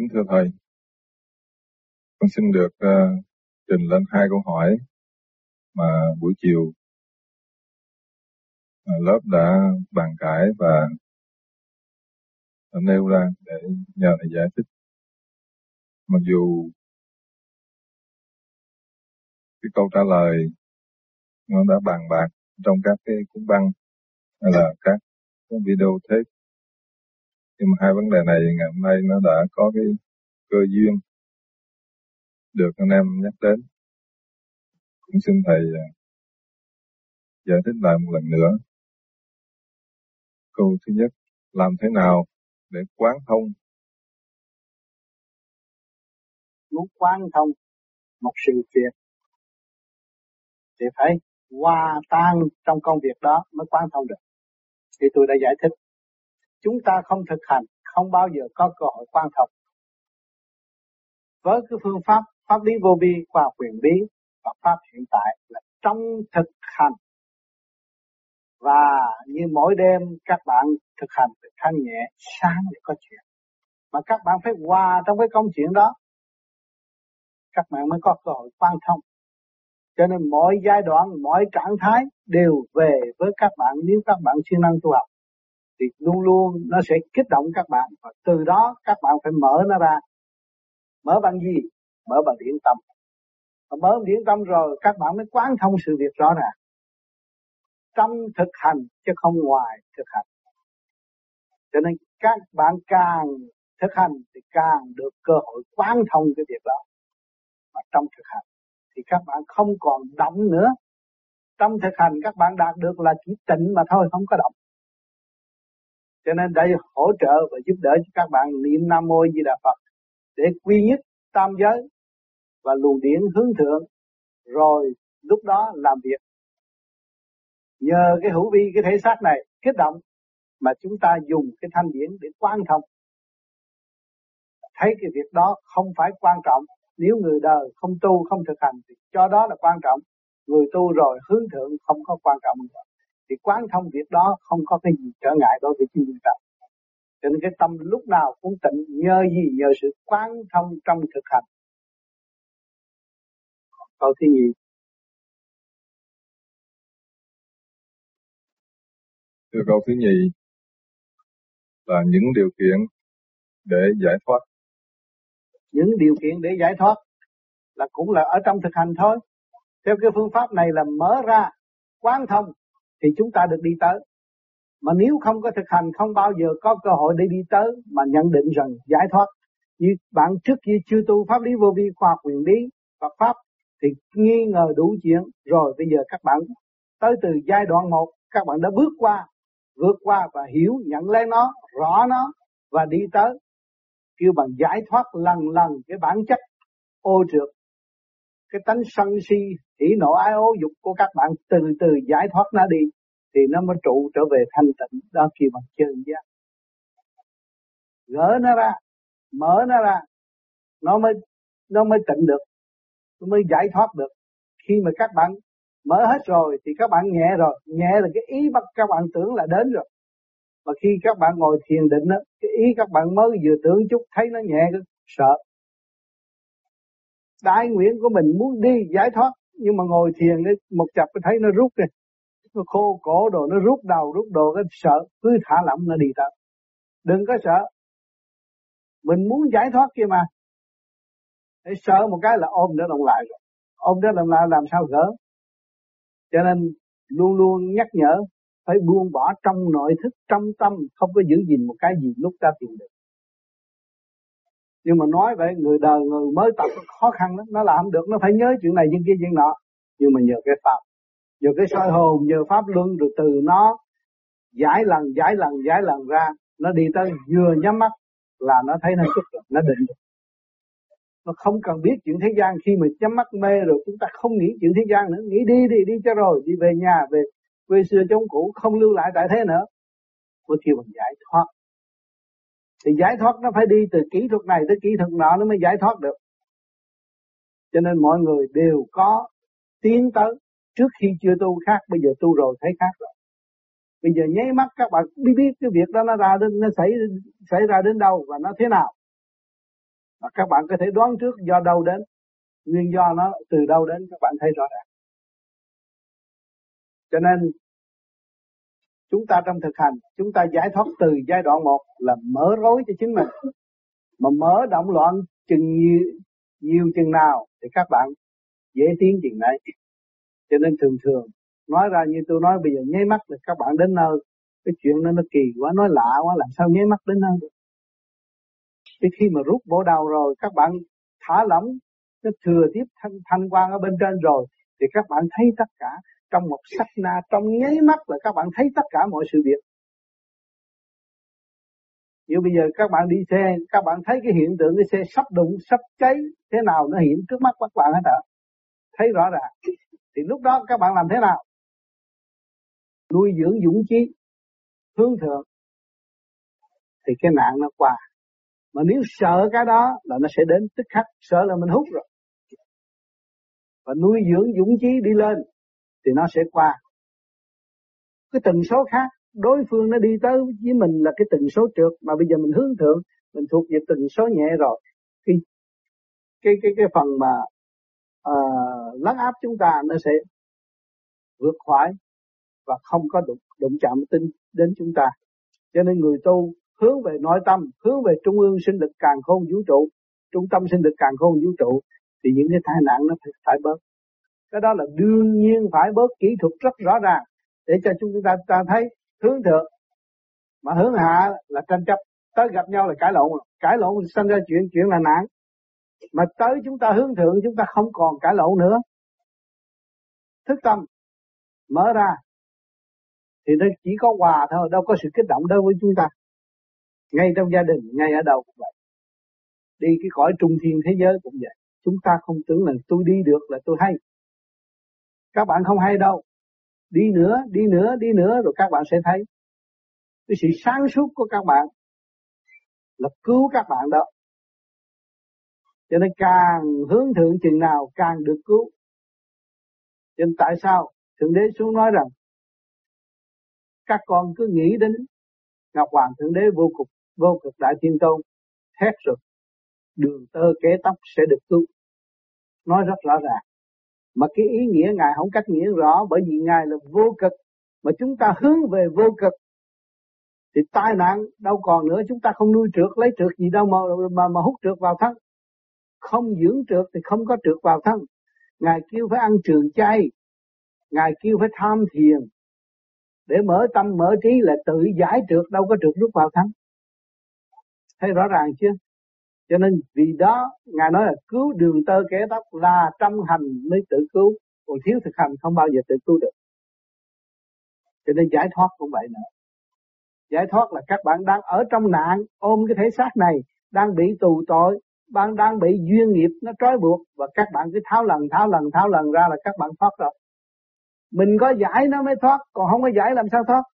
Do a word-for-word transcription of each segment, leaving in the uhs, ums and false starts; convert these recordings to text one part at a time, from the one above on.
Kính thưa Thầy, con xin được uh, trình lên hai câu hỏi mà buổi chiều uh, lớp đã bàn cãi và đã nêu ra để nhờ Thầy giải thích. Mặc dù cái câu trả lời nó đã bàn bạc trong các cái cuốn băng hay là các cái video tape, nhưng mà hai vấn đề này ngày hôm nay nó đã có cái cơ duyên được anh em nhắc đến. Cũng xin Thầy uh, giải thích lại một lần nữa. Câu thứ nhất, làm thế nào để quán thông? Muốn quán thông một sự việc thì phải hòa tan trong công việc đó mới quán thông được. Thì tôi đã giải thích, chúng ta không thực hành không bao giờ có cơ hội quán thông. Với cái phương pháp pháp lý vô vi, khoa học huyền bí và pháp hiện tại là trong thực hành, và như mỗi đêm các bạn thực hành phải thanh nhẹ, sáng để có chuyện, mà các bạn phải hòa trong cái công chuyện đó, các bạn mới có cơ hội quan thông. Cho nên mọi giai đoạn, mọi trạng thái đều về với các bạn. Nếu các bạn siêng năng tu học thì luôn luôn nó sẽ kích động các bạn, và từ đó các bạn phải mở nó ra. Mở bằng gì? Mở bằng điển tâm. Và mở điển tâm rồi các bạn mới quán thông sự việc rõ ràng. Trong thực hành chứ không ngoài thực hành. Cho nên các bạn càng thực hành thì càng được cơ hội quán thông cái việc đó. Và trong thực hành thì các bạn không còn động nữa. Trong thực hành các bạn đạt được là chỉ tịnh mà thôi, không có động. Cho nên đây hỗ trợ và giúp đỡ cho các bạn niệm Nam Mô Di Đà Phật để quy nhất tam giới và luồng điển hướng thượng, rồi lúc đó làm việc. Nhờ cái hữu vi, cái thể xác này kích động mà chúng ta dùng cái thanh điển để quán thông. Thấy cái việc đó không phải quan trọng. Nếu người đời không tu, không thực hành thì cho đó là quan trọng. Người tu rồi hướng thượng không có quan trọng nữa. Thì quán thông việc đó không có cái gì trở ngại đối với chúng ta. Cho nên cái tâm lúc nào cũng tịnh, nhờ gì? Nhờ sự quán thông trong thực hành. Câu thứ nhì. Thưa câu thứ nhì là những điều kiện để giải thoát. Những điều kiện để giải thoát là cũng là ở trong thực hành thôi. Theo cái phương pháp này là mở ra, quán thông thì chúng ta được đi tới. Mà nếu không có thực hành không bao giờ có cơ hội để đi tới mà nhận định rằng giải thoát. Như bạn trước kia chưa tu pháp lý vô vi, khoa học huyền bí, Phật pháp thì nghi ngờ đủ chuyện, rồi bây giờ các bạn tới từ giai đoạn một, các bạn đã bước qua, vượt qua và hiểu, nhận lấy nó, rõ nó và đi tới. Kêu bằng giải thoát lần lần cái bản chất ô trượt, cái tánh sân si, hỉ nộ ái ố dục của các bạn từ từ giải thoát nó đi, thì nó mới trụ trở về thanh tịnh. Đó kêu bằng chân giác. Gỡ nó ra, mở nó ra, nó mới nó mới tịnh được, nó mới giải thoát được. Khi mà các bạn mở hết rồi thì các bạn nhẹ rồi, nhẹ là cái ý bắt các bạn tưởng là đến rồi. Mà khi các bạn ngồi thiền định á, cái ý các bạn mới vừa tưởng chút thấy nó nhẹ, cái sợ. Đại nguyện của mình muốn đi giải thoát, nhưng mà ngồi thiền ấy, một chập thấy nó rút kìa, nó khô cổ đồ, nó rút đầu rút đồ, cái sợ, cứ thả lỏng nó đi tới. Đừng có sợ, mình muốn giải thoát kia mà. Để sợ một cái là ôm nó động lại rồi, ôm nó động lại làm sao gỡ. Cho nên luôn luôn nhắc nhở phải buông bỏ trong nội thức, trong tâm, không có giữ gìn một cái gì lúc ta tìm được. Nhưng mà nói vậy người đời, người mới tập khó khăn lắm, nó làm được, nó phải nhớ chuyện này chuyện kia chuyện nọ. Nhưng mà nhờ cái pháp, nhờ cái soi hồn, nhờ pháp luân, rồi từ nó giải lần giải lần giải lần ra, nó đi tới vừa nhắm mắt là nó thấy nó xuất được, nó định được. Nó không cần biết chuyện thế gian. Khi mà nhắm mắt mê rồi chúng ta không nghĩ chuyện thế gian nữa, nghĩ đi đi đi cho rồi, đi về nhà, về quê xưa chốn cũ, không lưu lại tại thế nữa. Mới kêu bằng giải thoát. Thì giải thoát nó phải đi từ kỹ thuật này tới kỹ thuật nọ nó mới giải thoát được. Cho nên mọi người đều có tiến tới. Trước khi chưa tu khác, bây giờ tu rồi thấy khác rồi. Bây giờ nháy mắt các bạn biết biết cái việc đó nó ra đến, nó xảy xảy ra đến đâu và nó thế nào. Và các bạn có thể đoán trước do đâu đến, nguyên do nó từ đâu đến, các bạn thấy rõ ràng. Cho nên chúng ta trong thực hành, chúng ta giải thoát từ giai đoạn một là mở rối cho chính mình. Mà mở động loạn chừng nhiều, nhiều chừng nào thì các bạn dễ tiến chừng đấy. Cho nên thường thường nói ra như tôi nói bây giờ nháy mắt là các bạn đến nơi. Cái chuyện đó nó kỳ quá, nói lạ quá, làm sao nháy mắt đến nơi được. Thì khi mà rút bộ đầu rồi, các bạn thả lỏng, nó thừa tiếp thanh, thanh quan ở bên trên rồi, thì các bạn thấy tất cả trong một sát na, trong nháy mắt là các bạn thấy tất cả mọi sự việc. Như bây giờ các bạn đi xe, các bạn thấy cái hiện tượng cái xe sắp đụng, sắp cháy, thế nào nó hiện trước mắt các bạn hết ạ. Thấy rõ ràng. Thì lúc đó các bạn làm thế nào? Nuôi dưỡng dũng chí, hướng thượng, thì cái nạn nó qua. Mà nếu sợ cái đó là nó sẽ đến tức khắc, sợ là mình hút rồi. Và nuôi dưỡng dũng chí đi lên thì nó sẽ qua. Cái tần số khác, đối phương nó đi tới với mình là cái tần số trượt, mà bây giờ mình hướng thượng, mình thuộc về tần số nhẹ rồi. Cái cái cái cái phần mà uh, lấn áp chúng ta nó sẽ vượt khỏi và không có đụng, đụng chạm tinh đến chúng ta. Cho nên người tu hướng về nội tâm, hướng về trung ương sinh lực càn khôn vũ trụ, trung tâm sinh lực càn khôn vũ trụ, thì những cái tai nạn nó phải, phải bớt. Cái đó là đương nhiên phải bớt, kỹ thuật rất rõ ràng để cho chúng ta, ta thấy hướng thượng. Mà hướng hạ là tranh chấp, tới gặp nhau là cãi lộn, cãi lộn sinh ra chuyện chuyện là nạn. Mà tới chúng ta hướng thượng, chúng ta không còn cãi lộn nữa. Thức tâm mở ra thì nó chỉ có hòa thôi, đâu có sự kích động đối với chúng ta. Ngay trong gia đình, ngay ở đâu cũng vậy. Đi cái cõi trung thiên thế giới cũng vậy. Chúng ta không tưởng là tôi đi được là tôi hay. Các bạn không hay đâu. Đi nữa, đi nữa, đi nữa rồi các bạn sẽ thấy cái sự sáng suốt của các bạn là cứu các bạn đó. Cho nên càng hướng thượng chừng nào càng được cứu. Cho nên tại sao Thượng Đế xuống nói rằng các con cứ nghĩ đến Ngọc Hoàng Thượng Đế vô cực, vô cực Đại Thiên Tôn, thét rồi đường tơ kế tóc sẽ được cứu. Nói rất rõ ràng. Mà cái ý nghĩa Ngài không cách nghĩa rõ, bởi vì Ngài là vô cực. Mà chúng ta hướng về vô cực thì tai nạn đâu còn nữa. Chúng ta không nuôi trượt, lấy trượt gì đâu mà, mà, mà hút trượt vào thân. Không dưỡng trượt thì không có trượt vào thân. Ngài kêu phải ăn trường chay, Ngài kêu phải tham thiền, để mở tâm mở trí là tự giải trượt, đâu có trượt rút vào thân. Thấy rõ ràng chưa? Cho nên vì đó Ngài nói là cứu đường tơ kẻ tóc, là trong hành mới tự cứu, còn thiếu thực hành không bao giờ tự cứu được. Cho nên giải thoát cũng vậy nữa. Giải thoát là các bạn đang ở trong nạn, ôm cái thể xác này, đang bị tù tội, bạn đang bị duyên nghiệp nó trói buộc, và các bạn cứ tháo lần tháo lần tháo lần ra là các bạn thoát rồi. Mình có giải nó mới thoát, còn không có giải làm sao thoát.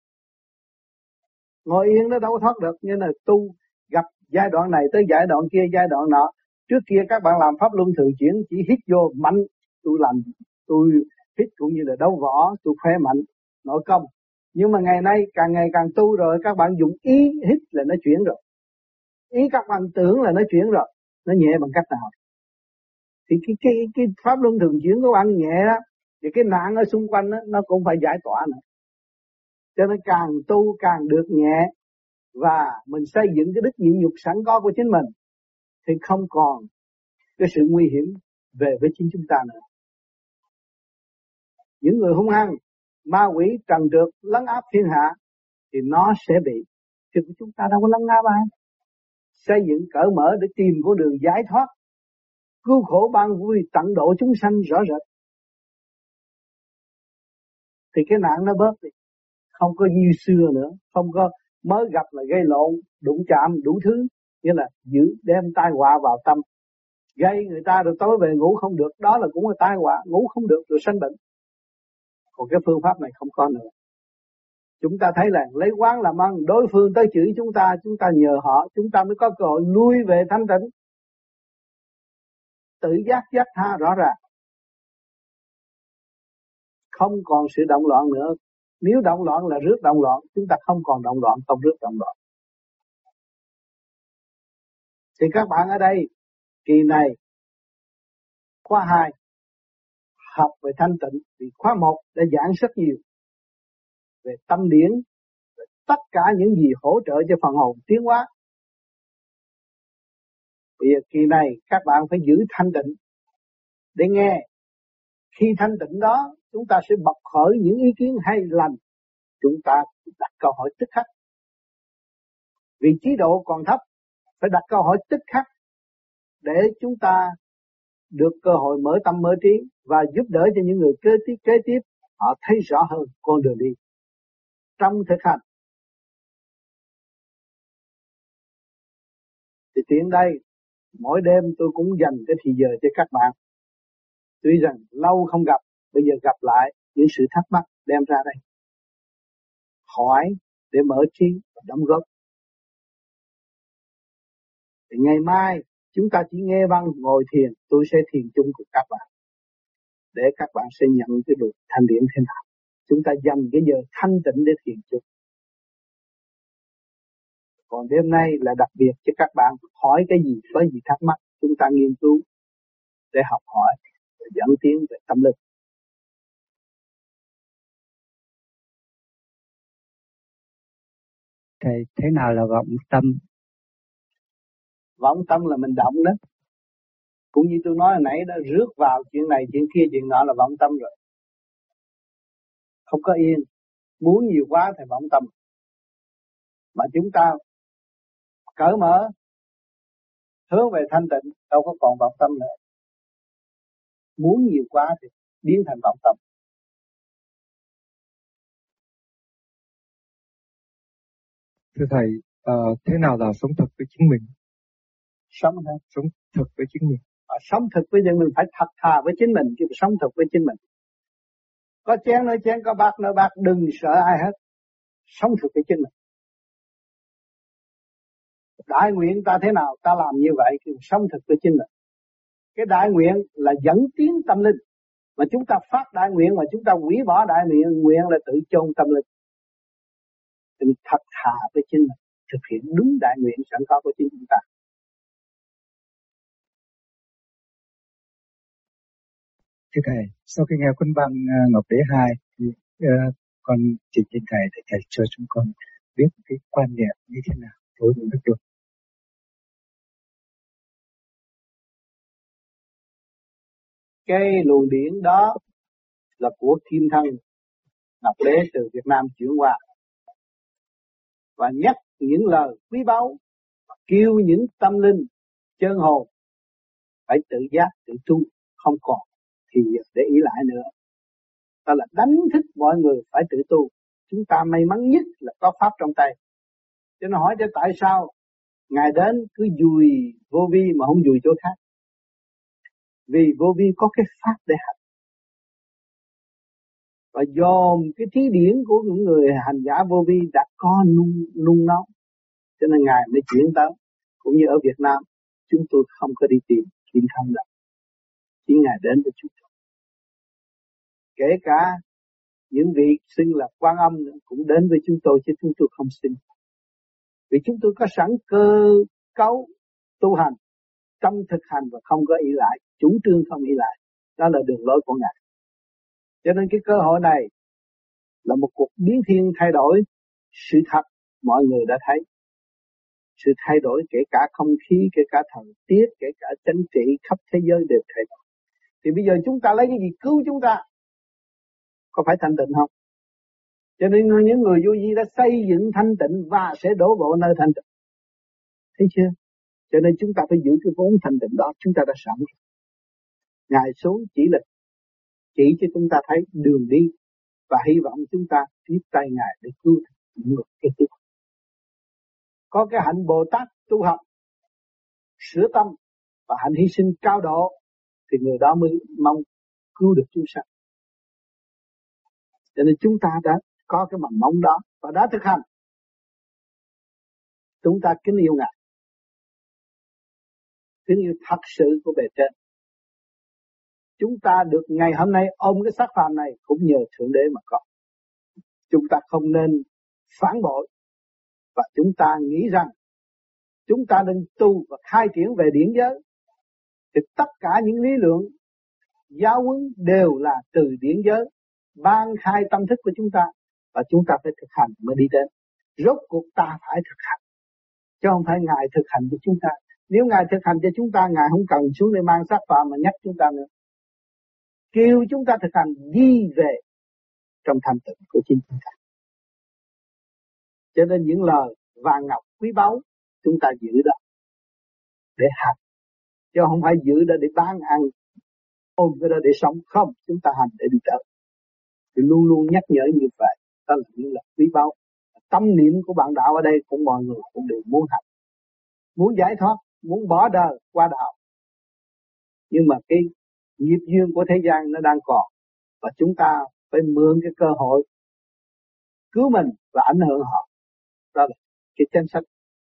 Ngồi yên nó đâu có thoát được. Như là tu gặp giai đoạn này tới giai đoạn kia, giai đoạn nọ. Trước kia các bạn làm pháp luân thường chuyển, chỉ hít vô mạnh, tôi làm, tôi hít cũng như là đấu võ, tôi khỏe mạnh, nội công. Nhưng mà ngày nay càng ngày càng tu rồi, các bạn dùng ý hít là nó chuyển rồi. Ý các bạn tưởng là nó chuyển rồi. Nó nhẹ bằng cách nào? Thì cái, cái, cái pháp luân thường chuyển của bạn nhẹ đó, thì cái nạn ở xung quanh đó, nó cũng phải giải tỏa nữa. Cho nên càng tu càng được nhẹ, và mình xây dựng cái đức nhịn nhục sẵn có của chính mình, thì không còn cái sự nguy hiểm về với chính chúng ta nữa. Những người hung hăng, ma quỷ trần trượt lấn áp thiên hạ thì nó sẽ bị. Chứ chúng ta đâu có lấn áp ai. Xây dựng cởi mở để tìm con đường giải thoát, cứu khổ ban vui, tận độ chúng sanh rõ rệt. Thì cái nạn nó bớt đi, không có như xưa nữa, không có mới gặp là gây lộn, đụng chạm đủ thứ, nghĩa là giữ đem tai họa vào tâm, gây người ta rồi tối về ngủ không được, đó là cũng là tai họa, ngủ không được rồi sanh bệnh. Còn cái phương pháp này không có nữa. Chúng ta thấy là lấy quán làm ăn, đối phương tới chửi chúng ta, chúng ta nhờ họ, chúng ta mới có cơ hội lui về thanh tịnh. Tự giác giác tha rõ ràng. Không còn sự động loạn nữa. Nếu động loạn là rước động loạn, chúng ta không còn động loạn, không rước động loạn. Thì các bạn ở đây Kỳ này khóa hai học về thanh tịnh, vì khóa một đã giảng rất nhiều về tâm điển, về tất cả những gì hỗ trợ cho phần hồn tiến hóa. Bây giờ kỳ này các bạn phải giữ thanh tịnh để nghe. Khi thanh tịnh đó chúng ta sẽ bộc khởi những ý kiến hay lành, chúng ta đặt câu hỏi tức khắc. Vì trí độ còn thấp, phải đặt câu hỏi tức khắc để chúng ta được cơ hội mở tâm mở trí và giúp đỡ cho những người kế tiếp kế tiếp họ thấy rõ hơn con đường đi trong thực hành. Thì tiện đây mỗi đêm tôi cũng dành cái thì giờ cho các bạn. Tuy rằng lâu không gặp, bây giờ gặp lại những sự thắc mắc đem ra đây hỏi để mở trí và đóng góp. Thì ngày mai chúng ta chỉ nghe băng ngồi thiền, tôi sẽ thiền chung cùng các bạn để các bạn sẽ nhận cái luật thanh điển thế nào. Chúng ta dành cái giờ thanh tịnh để thiền chung. Còn đêm nay là đặc biệt cho các bạn hỏi cái gì, có gì thắc mắc chúng ta nghiên cứu để học hỏi và dẫn tiến về tâm linh. Thầy, thế nào là vọng tâm? Vọng tâm là mình động đó. Cũng như tôi nói hồi nãy đó, rước vào chuyện này, chuyện kia, chuyện nọ là vọng tâm rồi. Không có yên, muốn nhiều quá thì vọng tâm. Mà chúng ta cởi mở, hướng về thanh tịnh, đâu có còn vọng tâm nữa. Muốn nhiều quá thì biến thành vọng tâm. Thưa Thầy, uh, thế nào là sống thực với chính mình? Sống hả? Sống thực với chính mình. À, sống thực với chính mình phải thật thà với chính mình, chứ sống thực với chính mình. Có chén nói chén, có bát nói bát, đừng sợ ai hết. Sống thực với chính mình. Đại nguyện ta thế nào, ta làm như vậy, thì sống thực với chính mình. Cái đại nguyện là dẫn tiến tâm linh. Mà chúng ta phát đại nguyện mà chúng ta hủy bỏ đại nguyện, nguyện là tự chôn tâm linh. Mình thật thà với chính mình, thực hiện đúng đại nguyện sẵn có của chính chúng ta. Thưa Thầy, sau khi nghe cuốn băng uh, Ngọc Đế hai thì uh, con trình trên Thầy để Thầy cho chúng con biết cái quan niệm như thế nào đối với đức luật. Cái luồng điển đó là của Kim Thân Ngọc Đế từ Việt Nam chuyển qua, và nhắc những lời quý báu, kêu những tâm linh chân hồn phải tự giác tự tu, không còn thì để ý lại nữa. Đó là đánh thức mọi người phải tự tu. Chúng ta may mắn nhất là có pháp trong tay. Cho nên hỏi cho tại sao Ngài đến cứ dùi vô vi mà không dùi chỗ khác. Vì vô vi có cái pháp để hành. Và dòm cái trí điển của những người hành giả vô vi đã có nung, nung nóng. Cho nên Ngài mới chuyển tới. Cũng như ở Việt Nam, chúng tôi không có đi tìm Kim Thân đâu. Chỉ Ngài đến với chúng tôi. Kể cả những vị xưng là Quan Âm cũng đến với chúng tôi, chứ chúng tôi không xưng. Vì chúng tôi có sẵn cơ cấu tu hành, trong thực hành và không có ý lại, chủ trương không ý lại. Đó là đường lối của Ngài. Cho nên cái cơ hội này là một cuộc biến thiên thay đổi sự thật, mọi người đã thấy. Sự thay đổi kể cả không khí, kể cả thời tiết, kể cả chính trị khắp thế giới đều thay đổi. Thì bây giờ chúng ta lấy cái gì cứu chúng ta? Có phải thanh tịnh không? Cho nên những người vô vi đã xây dựng thanh tịnh và sẽ đổ bộ nơi thanh tịnh. Thấy chưa? Cho nên chúng ta phải giữ cái vốn thanh tịnh đó, chúng ta đã sẵn. Ngài xuống chỉ là chỉ cho chúng ta thấy đường đi và hy vọng chúng ta tiếp tay Ngài để cứu những người kế tiếp. Có cái hạnh Bồ Tát tu học, sửa tâm và hạnh hy sinh cao độ thì người đó mới mong cứu được chúng sanh. Cho nên chúng ta đã có cái mầm móng đó và đã thực hành. Chúng ta kính yêu Ngài, kính yêu thật sự của bề trên. Chúng ta được ngày hôm nay ôm cái xác phàm này cũng nhờ Thượng Đế mà có. Chúng ta không nên phản bội và chúng ta nghĩ rằng chúng ta nên tu và khai triển về điển giới Thì tất cả những lý luận giáo huấn đều là từ điển giới ban khai tâm thức của chúng ta, và chúng ta phải thực hành mới đi đến. Rốt cuộc ta phải thực hành, chứ không phải Ngài thực hành cho chúng ta. Nếu Ngài thực hành cho chúng ta, Ngài không cần xuống để mang xác phạm mà nhắc chúng ta nữa. Kêu chúng ta thực hành đi về trong thanh tịnh của chính chúng ta. Cho nên những lời vàng ngọc quý báu chúng ta giữ đó để hành, chứ không phải giữ đó để bán ăn, ôm cái đó để sống. Không, chúng ta hành để đi tới. Thì luôn luôn nhắc nhở như vậy. Đó là những lời quý báu. Tâm niệm của bạn đạo ở đây cũng mọi người cũng đều muốn hành, muốn giải thoát, muốn bỏ đời qua đạo. Nhưng mà cái nghiệp duyên của thế gian nó đang còn, và chúng ta phải mượn cái cơ hội cứu mình và ảnh hưởng họ. Đó là cái chính sách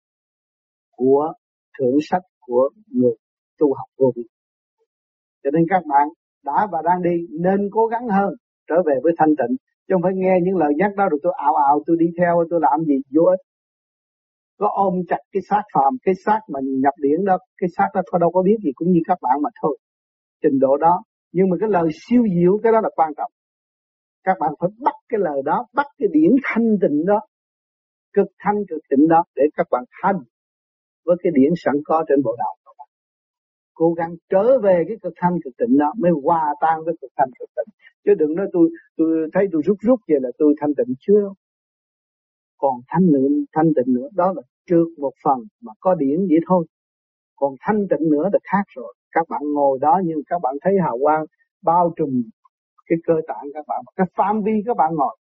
của thượng sách của người tu học vô vi. Cho nên các bạn đã và đang đi nên cố gắng hơn trở về với thanh tịnh, chứ không phải nghe những lời nhắc đó rồi tôi ảo ảo tôi đi theo tôi làm gì vô ích. Có ôm chặt cái xác phàm, cái xác mà nhập điển đó, cái xác đó thôi đâu có biết gì, cũng như các bạn mà thôi. Trình độ đó, nhưng mà cái lời siêu diệu cái đó là quan trọng. Các bạn phải bắt cái lời đó, bắt cái điển thanh tịnh đó, cực thanh cực tịnh đó để các bạn hành với cái điển sẵn có trên bộ đầu các bạn. Cố gắng trở về cái cực thanh cực tịnh đó mới hòa tan với cực thanh cực tịnh. Chứ đừng nói tôi tôi thấy tôi rút rút vậy là tôi thanh tịnh chưa. Còn thanh nữa, thanh tịnh nữa đó là trượt một phần mà có điển vậy thôi. Còn thanh tịnh nữa là khác rồi. Các bạn ngồi đó nhưng các bạn thấy hào quang bao trùm cái cơ tạng các bạn, cái phạm vi các bạn ngồi.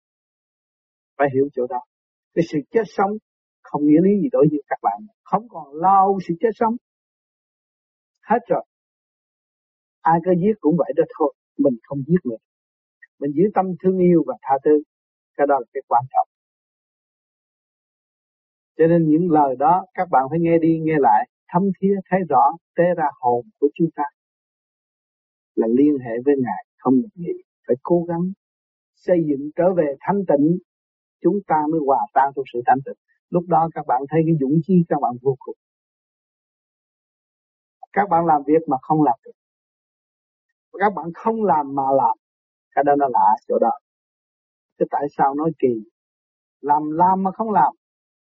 Phải hiểu chỗ đó. Cái sự chết sống không nghĩa lý gì đối với các bạn. Không còn lo sự chết sống. Hết rồi. Ai có giết cũng vậy đó thôi. Mình không giết nữa. Mình giữ tâm thương yêu và tha thứ. Cái đó là cái quan trọng. Cho nên những lời đó các bạn phải nghe đi nghe lại, thấm thía thấy rõ, tế ra hồn của chúng ta là liên hệ với Ngài, không được nghĩ. Phải cố gắng xây dựng trở về thanh tịnh, chúng ta mới hòa tan trong sự thanh tịnh. Lúc đó các bạn thấy cái dũng chí các bạn vô cùng. Các bạn làm việc mà không làm được, các bạn không làm mà làm, cái đó nó lạ chỗ đó. Thế tại sao nói kỳ? Làm làm mà không làm,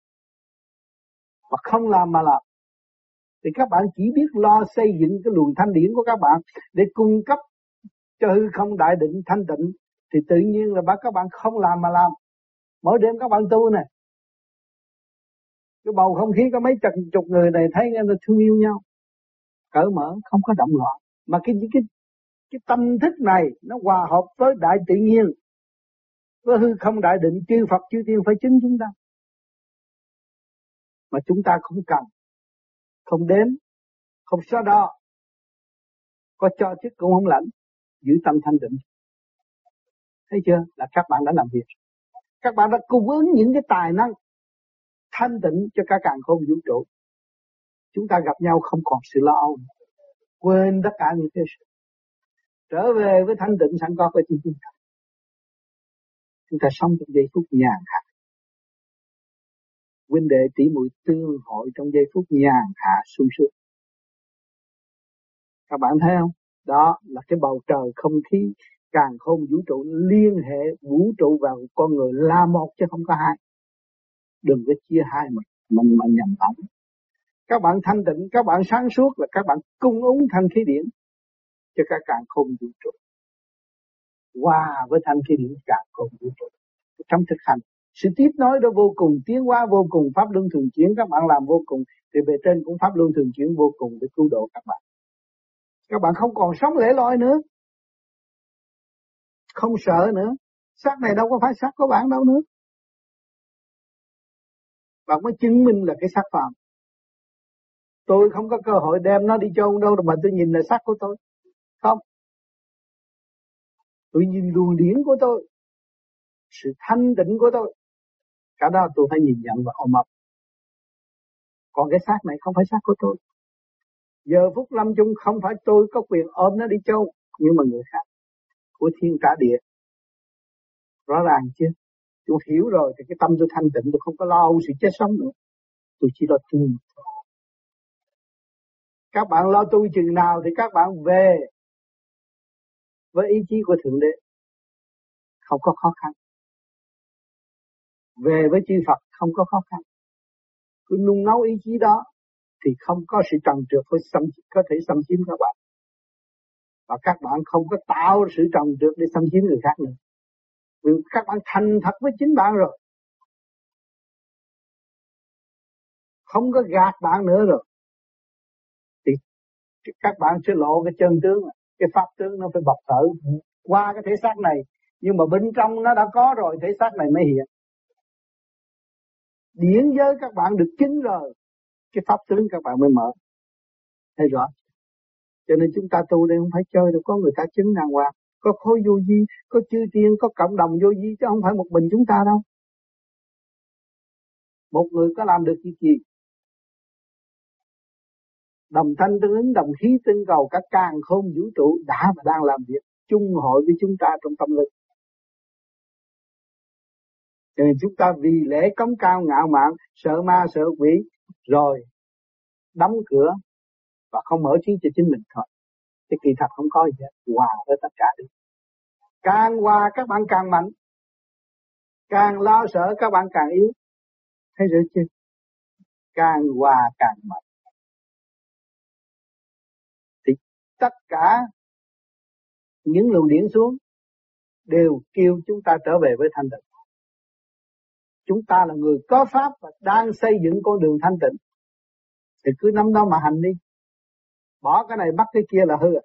và không làm mà làm, thì các bạn chỉ biết lo xây dựng cái luồng thanh điển của các bạn để cung cấp cho hư không đại định thanh tịnh, thì tự nhiên là các bạn không làm mà làm. Mỗi đêm các bạn tu này, cái bầu không khí có mấy chục, chục người này thấy người thương yêu nhau, cởi mở, không có động loạn, mà cái cái cái tâm thức này nó hòa hợp với đại tự nhiên, với hư không đại định. Chư Phật chư Tiên phải chứng chúng ta, mà chúng ta không cần, không đếm, không so đo, có cho chứ cũng không lãnh, giữ tâm thanh tịnh. Thấy chưa? Là các bạn đã làm việc. Các bạn đã cung ứng những cái tài năng thanh tịnh cho cả càn khôn vũ trụ. Chúng ta gặp nhau không còn sự lo âu, quên tất cả những cái sự, trở về với thanh tịnh sẵn có của chúng ta. Chúng ta sống trong giây phút nhàn hạ, huynh đệ tỷ muội tương hội trong giây phút nhàn hạ sung sướng. Các bạn thấy không? Đó là cái bầu trời không khí càn khôn vũ trụ liên hệ vũ trụ và con người là một chứ không có hai. Đừng có chia hai mà mình mà nhầm lẫn. Các bạn thanh tịnh, các bạn sáng suốt là các bạn cung ứng thanh khí điển cho cả càn khôn vũ trụ. Hòa với thanh khí điển càn khôn vũ trụ. Trong thực hành, sự tiếp nối đó vô cùng, tiến hóa vô cùng, pháp luân thường chuyển các bạn làm vô cùng, thì bề trên cũng pháp luân thường chuyển vô cùng để cứu độ các bạn. Các bạn không còn sống lẻ loi nữa, không sợ nữa. Xác này đâu có phải xác của bạn đâu nữa. Bạn mới chứng minh là cái xác phàm. Tôi không có cơ hội đem nó đi chôn đâu mà tôi nhìn là xác của tôi. Không. Tôi nhìn luồng điển của tôi, sự thanh tịnh của tôi. Cả đó tôi phải nhìn nhận và ôm ấp. Còn cái xác này không phải xác của tôi. Giờ phút lâm chung không phải tôi có quyền ôm nó đi chôn, nhưng mà người khác, của thiên cả địa. Rõ ràng chưa? Tôi hiểu rồi thì cái tâm tôi thanh tịnh, tôi không có lo sự chết sống nữa. Tôi chỉ lo tu. Các bạn lo tu chừng nào thì các bạn về với ý chí của Thượng Đế, không có khó khăn. Về với chư Phật không có khó khăn. Cứ nung nấu ý chí đó thì không có sự trần trượt có, xâm, có thể xâm chiếm các bạn. Và các bạn không có tạo sự trần trượt để xâm chiếm người khác nữa. Vì các bạn thành thật với chính bạn rồi. Không có gạt bạn nữa rồi. Thì các bạn sẽ lộ cái chân tướng, cái pháp tướng nó phải bộc khởi qua cái thể xác này. Nhưng mà bên trong nó đã có rồi, thể xác này mới hiện. Điển giới các bạn được chứng rồi, cái pháp tướng các bạn mới mở. Thấy rõ. Cho nên chúng ta tu đây không phải chơi đâu, có người ta chứng đàng hoàng, có khối vô vi, có chư tiên, có cộng đồng vô vi, chứ không phải một mình chúng ta đâu. Một người có làm được gì gì? Đồng thanh tương ứng, đồng khí tương cầu, các càn khôn vũ trụ đã và đang làm việc chung hội với chúng ta trong tâm linh. Cho nên chúng ta vì lễ cống cao ngạo mạn, sợ ma sợ quỷ, rồi đóng cửa và không mở trí cho chính mình thôi. Cái kỳ thật không có gì hết, hòa với tất cả đi. Càng hòa các bạn càng mạnh, càng lo sợ các bạn càng yếu. Thấy rõ chưa? Càng hòa càng mạnh. Thì tất cả những luồng điển xuống đều kêu chúng ta trở về với thanh tịnh. Chúng ta là người có pháp và đang xây dựng con đường thanh tịnh. Thì cứ nắm đó mà hành đi. Bỏ cái này bắt cái kia là hư.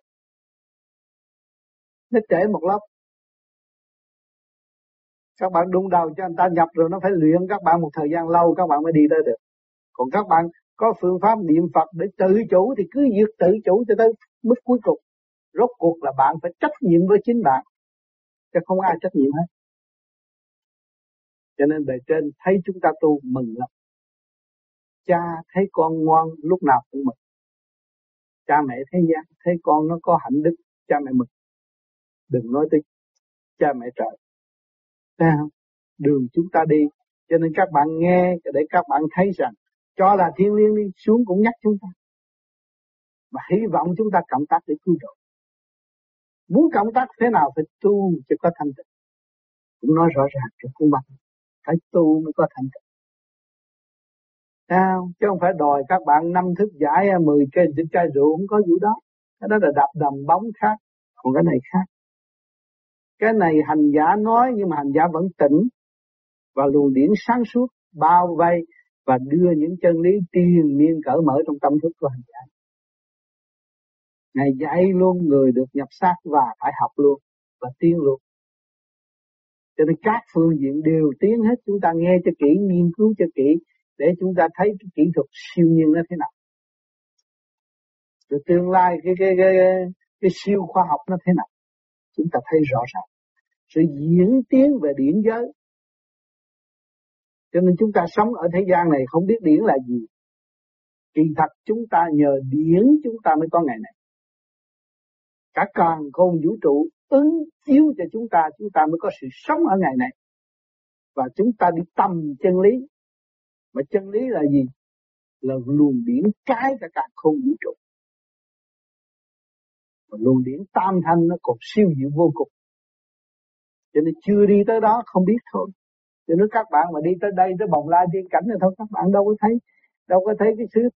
Nó trễ một lớp. Các bạn đụng đầu cho anh ta nhập rồi nó phải luyện các bạn một thời gian lâu các bạn mới đi tới được. Còn các bạn có phương pháp niệm Phật để tự chủ thì cứ việc tự chủ cho tới mức cuối cùng. Rốt cuộc là bạn phải trách nhiệm với chính bạn. Chứ không ai trách nhiệm hết. Cho nên bề trên thấy chúng ta tu mừng lắm. Cha thấy con ngoan lúc nào cũng mừng. Cha mẹ thế gian thấy con nó có hạnh đức, cha mẹ mừng. Đừng nói tới cha mẹ trời. Thấy không? Đường chúng ta đi. Cho nên các bạn nghe để các bạn thấy rằng cho là thiên liêng đi xuống cũng nhắc chúng ta. Và hy vọng chúng ta cộng tác để cứu độ. Muốn cộng tác thế nào phải tu cho có thanh tịnh. Cũng nói rõ ràng cho con bạn. Phải tu mới có thanh tịnh. Sao? Chứ không phải đòi các bạn năm thức giải mười cái chai rượu, không có vụ đó. Cái đó là đập đầm bóng khác. Còn cái này khác. Cái này hành giả nói nhưng mà hành giả vẫn tỉnh. Và luồng điển sáng suốt bao vây và đưa những chân lý tiền miên cởi mở trong tâm thức của hành giả. Ngài dạy luôn người được nhập xác và phải học luôn và tiến luôn. Cho nên các phương diện đều tiến hết. Chúng ta nghe cho kỹ, nghiên cứu cho kỹ để chúng ta thấy cái kỹ thuật siêu nhiên nó thế nào. Rồi tương lai cái, cái, cái, cái, cái siêu khoa học nó thế nào. Chúng ta thấy rõ ràng. Sự diễn tiến về điển giới. Cho nên chúng ta sống ở thế gian này không biết điển là gì. Kỳ thật chúng ta nhờ điển chúng ta mới có ngày này. Cả càn khôn vũ trụ ứng chiếu cho chúng ta, chúng ta mới có sự sống ở ngày này. Và chúng ta đi tầm chân lý. Mà chân lý là gì? Là luồng điển cái cả càn khôn vũ trụ. Và luồng điển tam thanh nó còn siêu diệu vô cùng. Cho nên chưa đi tới đó không biết thôi. Cho nên các bạn mà đi tới đây, tới Bồng Lai tiên cảnh thì thôi, các bạn đâu có thấy, đâu có thấy cái thứ.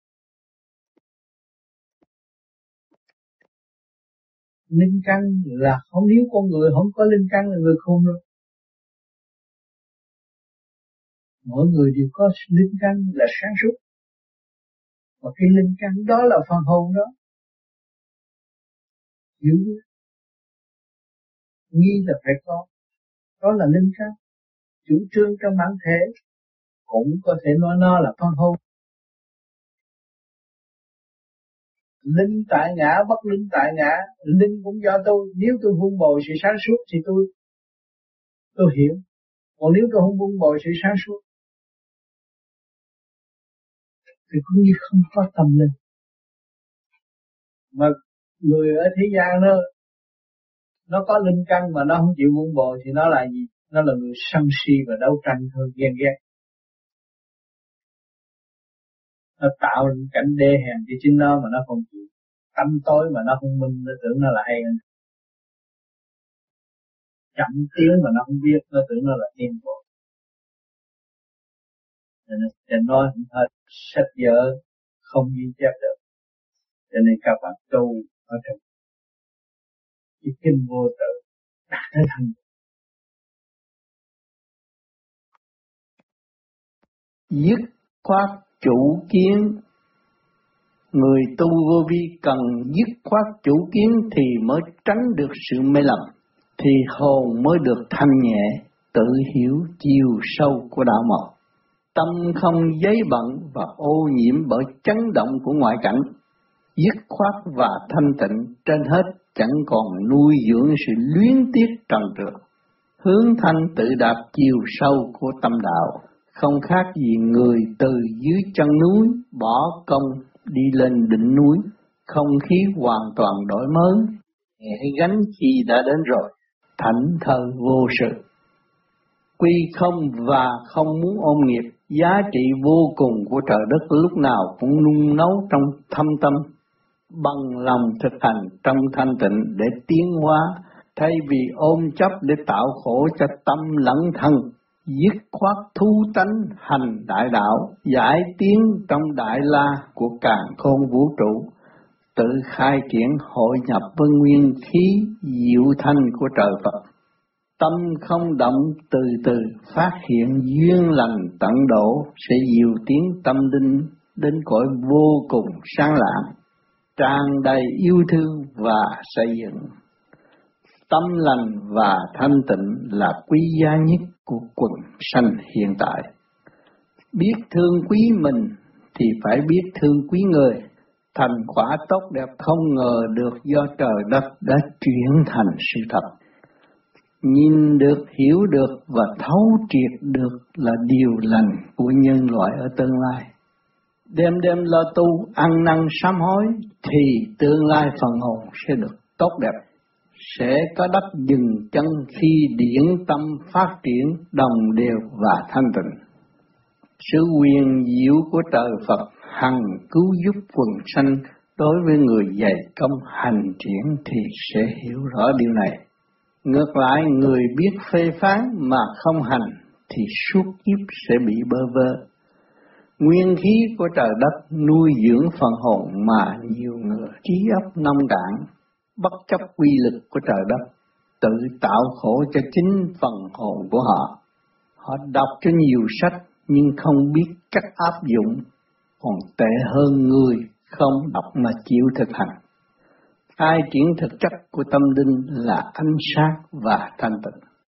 Linh căn là không, nếu con người không có linh căn là người khôn đâu. Mỗi người đều có linh căn là sáng suốt. Và cái linh căn đó là phần hồn đó. Hiểu chưa? Nghi là phải có. Đó là linh căn. Chủ trương trong bản thể cũng có thể nói nó là phân hồn. Linh tại ngã, bất linh tại ngã. Linh cũng do tôi. Nếu tôi vun bồi sự sáng suốt thì tôi tôi hiểu. Còn nếu tôi không vun bồi sự sáng suốt thì cũng như không có tâm linh. Mà người ở thế gian nó nó có linh căn mà nó không chịu vun bồi thì nó là gì? Nó là người sân si và đấu tranh thôi, ghen ghét. Nó tạo cảnh đê hèn cho chính nó mà nó không chịu. Tâm tối mà nó không minh, nó tưởng nó là hay hơn. Chậm tiếng mà nó không biết, nó tưởng nó là tiến bộ. Cho nên để nói cũng hết, sách vở không ghi chép được. Cho nên các bạn tu ở trong cái kinh vô tự đạt tới thành. Dứt khoát chủ kiến. Người tu vô vi cần dứt khoát chủ kiến thì mới tránh được sự mê lầm, thì hồn mới được thanh nhẹ, tự hiểu chiều sâu của đạo mộc. Tâm không giấy bận và ô nhiễm bởi chấn động của ngoại cảnh. Dứt khoát và thanh tịnh trên hết chẳng còn nuôi dưỡng sự luyến tiếc trần trượt. Hướng thanh tự đạt chiều sâu của tâm đạo, không khác gì người từ dưới chân núi bỏ công đi lên đỉnh núi, không khí hoàn toàn đổi mới, nhẹ gánh khi đã đến rồi, thảnh thơi vô sự. Quy không và không muốn ôm nghiệp, giá trị vô cùng của trời đất lúc nào cũng nung nấu trong thâm tâm, bằng lòng thực hành trong thanh tịnh để tiến hóa, thay vì ôm chấp để tạo khổ cho tâm lẫn thân. Dứt khoát thu tánh hành đại đạo, giải tiến trong đại la của càn khôn vũ trụ, tự khai triển hội nhập với nguyên khí diệu thanh của trời Phật. Tâm không động từ từ phát hiện duyên lành tận độ sẽ diệu tiến tâm linh đến cõi vô cùng sáng lạng, tràn đầy yêu thương và xây dựng. Tâm lành và thanh tịnh là quý giá nhất của quần sanh hiện tại. Biết thương quý mình thì phải biết thương quý người. Thành quả tốt đẹp không ngờ được do trời đất đã chuyển thành sự thật. Nhìn được, hiểu được và thấu triệt được là điều lành của nhân loại ở tương lai. Đêm đêm lo tu, ăn năn sám hối thì tương lai phần hồn sẽ được tốt đẹp, sẽ có đất dừng chân khi điển tâm phát triển đồng đều và thanh tịnh. Sự quyền diệu của trời Phật hằng cứu giúp quần sanh đối với người dày công hành triển thì sẽ hiểu rõ điều này. Ngược lại, người biết phê phán mà không hành thì suốt kiếp sẽ bị bơ vơ. Nguyên khí của trời đất nuôi dưỡng phần hồn mà nhiều người trí óc nông cạn, bất chấp quy lực của trời đất, tự tạo khổ cho chính phần hồn của họ. Họ đọc cho nhiều sách nhưng không biết cách áp dụng, còn tệ hơn người không đọc mà chịu thực hành. Ai triển thực chất của tâm linh là ánh sáng và thanh tịnh.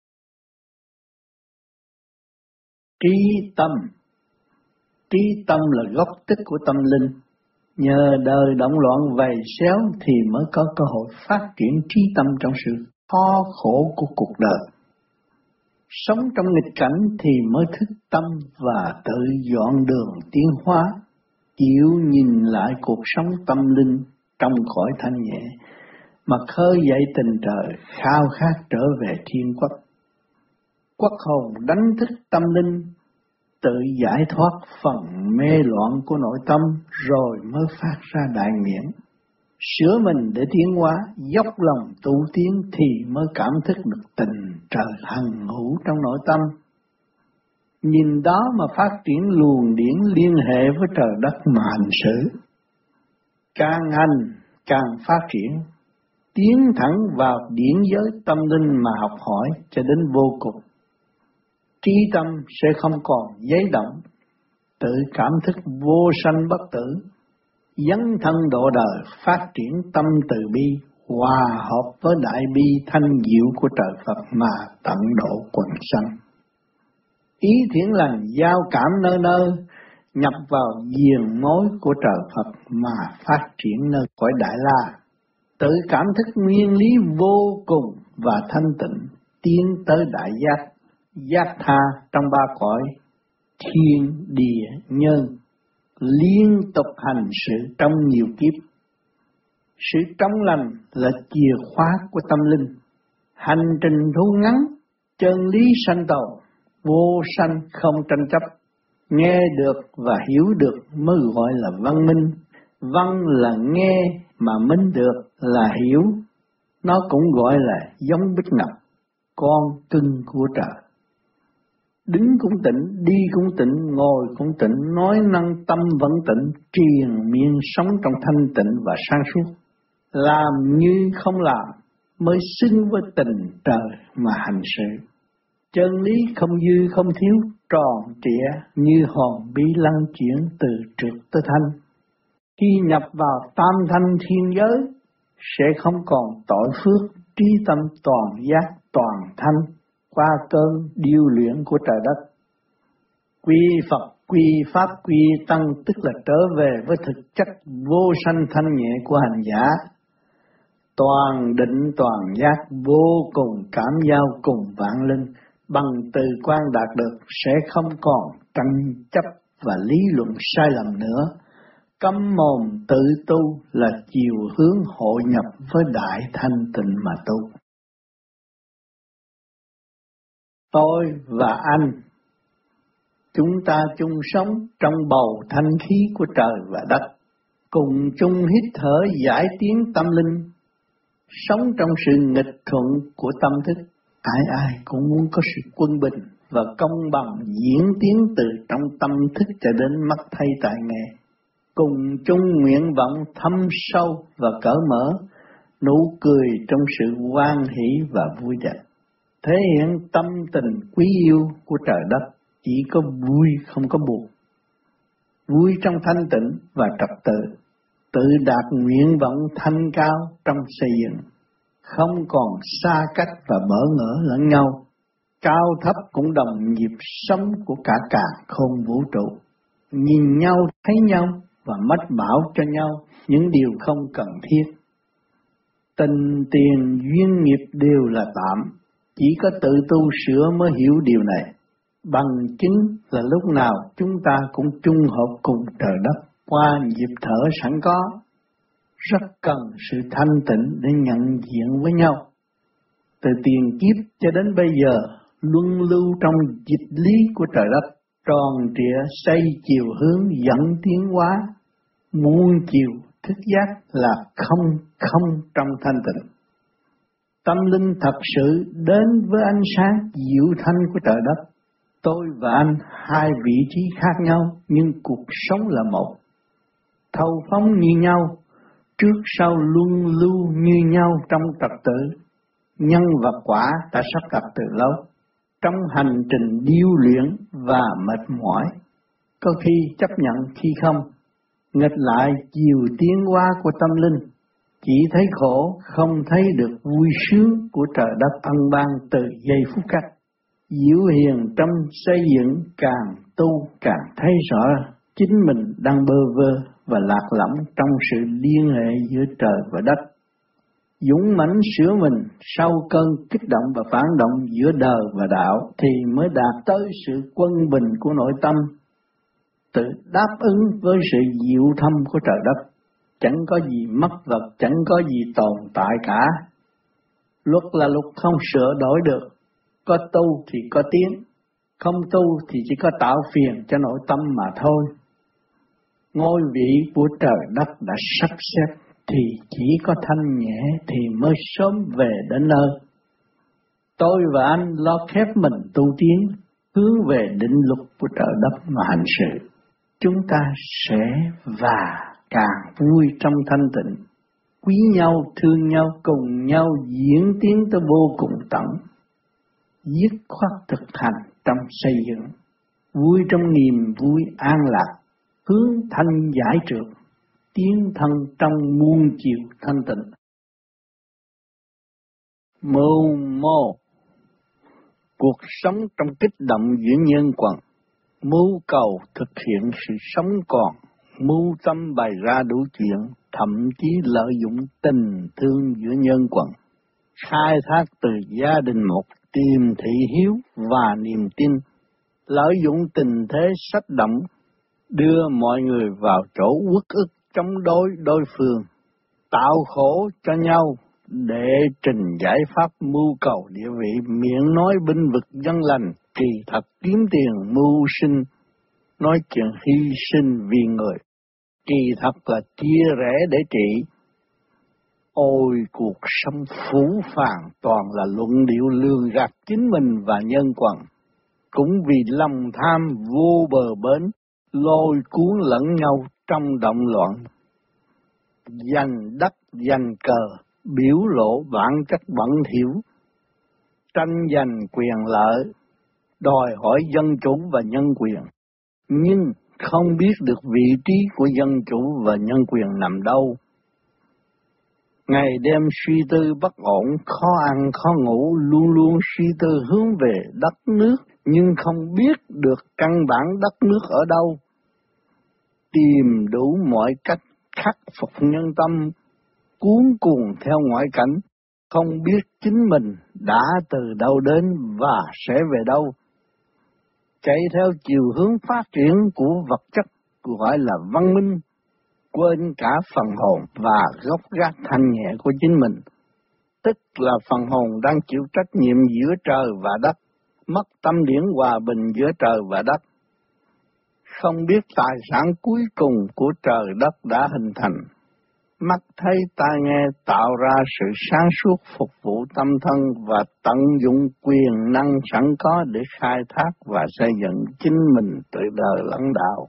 Trí tâm. Trí tâm là gốc tích của tâm linh. Nhờ đời động loạn vầy xéo thì mới có cơ hội phát triển trí tâm trong sự khó khổ của cuộc đời. Sống trong nghịch cảnh thì mới thức tâm và tự dọn đường tiến hóa, chịu nhìn lại cuộc sống tâm linh trong cõi thanh nhẹ, mà khơi dậy tình trời khao khát trở về thiên quốc. Quốc hồn đánh thức tâm linh, tự giải thoát phần mê loạn của nội tâm rồi mới phát ra đại nguyện. Sửa mình để tiến hóa, dốc lòng tu tiến thì mới cảm thức được tình trời hằng hữu trong nội tâm. Nhìn đó mà phát triển luồng điển liên hệ với trời đất mà hành xử. Càng hành, càng phát triển, tiến thẳng vào điển giới tâm linh mà học hỏi cho đến vô cùng. Trí tâm sẽ không còn giấy động, tự cảm thức vô sanh bất tử, dấn thân độ đời, phát triển tâm từ bi, hòa hợp với đại bi thanh diệu của trời Phật mà tận độ quần sanh. Ý thiện lành giao cảm nơi nơi, nhập vào diền mối của trời Phật mà phát triển nơi cõi Đại La, tự cảm thức nguyên lý vô cùng và thanh tịnh, tiến tới đại giác, giác tha trong ba cõi thiên địa nhân, liên tục hành sự trong nhiều kiếp. Sự trong lành là chìa khóa của tâm linh. Hành trình thu ngắn, chân lý sanh tồn, vô sanh không tranh chấp, Nghe được và hiểu được mới gọi là văn minh. Văn là nghe mà minh được là hiểu. Nó cũng gọi là giống Bích Ngọc, con cưng của trời. Đứng cũng tĩnh, đi cũng tĩnh, ngồi cũng tĩnh, nói năng tâm vẫn tĩnh, triền miên sống trong thanh tịnh và sáng suốt. Làm như không làm mới xứng với tình trời mà hành sự. Chân lý không dư không thiếu, tròn trịa như hòn bí lăng chuyển từ trượt tới thanh. Khi nhập vào tam thanh thiên giới, sẽ không còn tội phước, trí tâm toàn giác toàn thanh qua cơn điêu luyện của trời đất. Quy Phật, quy Pháp, quy Tăng tức là trở về với thực chất vô sanh thanh nhẹ của hành giả. Toàn định toàn giác vô cùng cảm giao cùng vạn linh, bằng từ quan đạt được sẽ không còn tranh chấp và lý luận sai lầm nữa. Cấm mồm tự tu là chiều hướng hội nhập với đại thanh tịnh mà tu. Tôi và anh, chúng ta chung sống trong bầu thanh khí của trời và đất, cùng chung hít thở giải tiến tâm linh, sống trong sự nghịch thuận của tâm thức. Ai ai cũng muốn có sự quân bình và công bằng diễn tiến từ trong tâm thức cho đến mắt thấy tai nghe. Cùng chung nguyện vọng thâm sâu và cởi mở, nụ cười trong sự hoan hỷ và vui vẻ. Thể hiện tâm tình quý yêu của trời đất, chỉ có vui không có buồn. Vui trong thanh tịnh và trật tự, tự đạt nguyện vọng thanh cao trong xây dựng. Không còn xa cách và bỡ ngỡ lẫn nhau, cao thấp cũng đồng nhịp sống của cả càn khôn vũ trụ. Nhìn nhau thấy nhau và mách bảo cho nhau những điều không cần thiết. Tình tiền duyên nghiệp đều là tạm, chỉ có tự tu sửa mới hiểu điều này. Bằng chứng là lúc nào chúng ta cũng chung hợp cùng trời đất qua nhịp thở sẵn có. Rất cần sự thanh tịnh để nhận diện với nhau. Từ tiền kiếp cho đến bây giờ, luân lưu trong dịch lý của trời đất, tròn trịa xây chiều hướng dẫn tiến hóa, muôn chiều thức giác là không không trong thanh tịnh. Tâm linh thật sự đến với ánh sáng diệu thanh của trời đất. Tôi và anh hai vị trí khác nhau nhưng cuộc sống là một. Thâu phóng như nhau, trước sau luân lưu như nhau trong trật tự. Nhân và quả đã sắp đặt từ lâu. Trong hành trình điêu luyện và mệt mỏi, có khi chấp nhận khi không, nghịch lại chiều tiến hóa của tâm linh, chỉ thấy khổ không thấy được vui sướng của trời đất ân ban từ giây phút cách. Diệu hiền trong xây dựng càng tu càng thấy rõ chính mình đang bơ vơ và lạc lõng trong sự liên hệ giữa trời và đất. Dũng mãnh sửa mình sau cơn kích động và phản động giữa đời và đạo thì mới đạt tới sự quân bình của nội tâm, tự đáp ứng với sự diệu thâm của trời đất. Chẳng có gì mất vật, chẳng có gì tồn tại cả. Luật là luật không sửa đổi được. Có tu thì có tiến, không tu thì chỉ có tạo phiền cho nội tâm mà thôi. Ngôi vị của trời đất đã sắp xếp thì chỉ có thanh nhẹ thì mới sớm về đến nơi. Tôi và anh lo khép mình tu tiến, hướng về định luật của trời đất mà hành sự. Chúng ta sẽ và càng vui trong thanh tịnh, quý nhau, thương nhau, cùng nhau diễn tiến tới vô cùng tận. Dứt khoát thực hành trong xây dựng, vui trong niềm vui an lạc, hướng thanh giải trượt, tiến thân trong muôn chiều thanh tịnh. Mưu mô, cuộc sống trong kích động giữa nhân quần, mưu cầu thực hiện sự sống còn, mưu tâm bày ra đủ chuyện, thậm chí lợi dụng tình thương giữa nhân quần, khai thác từ gia đình một tìm thị hiếu và niềm tin, lợi dụng tình thế sách động, đưa mọi người vào chỗ uất ức chống đối đối phương, tạo khổ cho nhau để trình giải pháp mưu cầu địa vị, miệng nói binh vực dân lành, kỳ thật kiếm tiền mưu sinh, nói chuyện hy sinh vì người, kỳ thật là chia rẽ để trị. Ôi cuộc sống phũ phàng toàn là luận điệu lường gạt chính mình và nhân quần, cũng vì lòng tham vô bờ bến, lôi cuốn lẫn nhau trong động loạn. Giành đất giành cờ, biểu lộ bản chất bẩn thỉu, tranh giành quyền lợi, đòi hỏi dân chủ và nhân quyền, nhưng không biết được vị trí của dân chủ và nhân quyền nằm đâu. Ngày đêm suy tư bất ổn, khó ăn khó ngủ, luôn luôn suy tư hướng về đất nước, nhưng không biết được căn bản đất nước ở đâu. Tìm đủ mọi cách khắc phục nhân tâm, cuốn cuồng theo ngoại cảnh, không biết chính mình đã từ đâu đến và sẽ về đâu. Chạy theo chiều hướng phát triển của vật chất gọi là văn minh, quên cả phần hồn và gốc gác thanh nhẹ của chính mình, tức là phần hồn đang chịu trách nhiệm giữa trời và đất, mất tâm điển hòa bình giữa trời và đất. Không biết tài sản cuối cùng của trời đất đã hình thành, mắt thấy tai nghe tạo ra sự sáng suốt phục vụ tâm thân và tận dụng quyền năng sẵn có để khai thác và xây dựng chính mình từ đời lẫn đạo.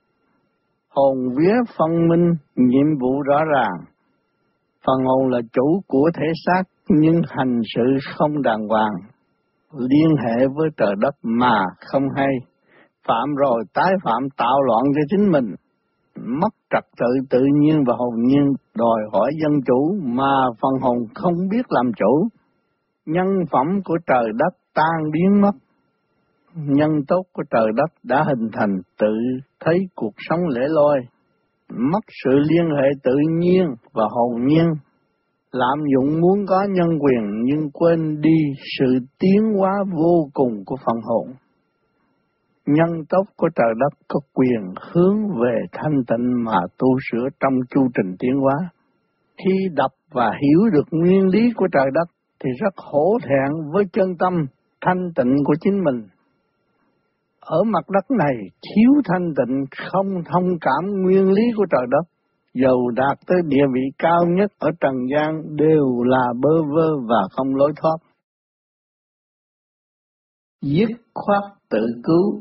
Hồn vía phân minh, nhiệm vụ rõ ràng. Phần hồn là chủ của thể xác nhưng hành sự không đàng hoàng, liên hệ với trời đất mà không hay. Phạm rồi tái phạm tạo loạn cho chính mình, mất trật tự tự nhiên và hồn nhiên, đòi hỏi dân chủ mà phần hồn không biết làm chủ. Nhân phẩm của trời đất tan biến mất. Nhân tốt của trời đất đã hình thành, tự thấy cuộc sống lẻ loi, mất sự liên hệ tự nhiên và hồn nhiên, lạm dụng muốn có nhân quyền nhưng quên đi sự tiến hóa vô cùng của phần hồn. Nhân tốt của trời đất có quyền hướng về thanh tịnh mà tu sửa trong chu trình tiến hóa. Khi đọc và hiểu được nguyên lý của trời đất thì rất hổ thẹn với chân tâm thanh tịnh của chính mình. Ở mặt đất này thiếu thanh tịnh, không thông cảm nguyên lý của trời đất, dầu đạt tới địa vị cao nhất ở trần gian đều là bơ vơ và không lối thoát. Dứt khoát tự cứu.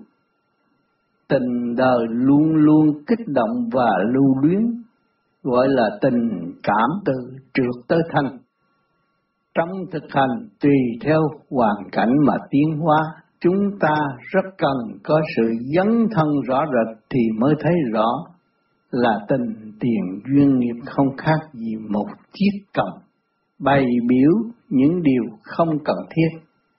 Tình đời luôn luôn kích động và lưu luyến, gọi là tình cảm từ trượt tới thanh. Trong thực hành tùy theo hoàn cảnh mà tiến hóa, chúng ta rất cần có sự dấn thân rõ rệt thì mới thấy rõ là tình tiền duyên nghiệp không khác gì một chiếc cầm, bày biểu những điều không cần thiết,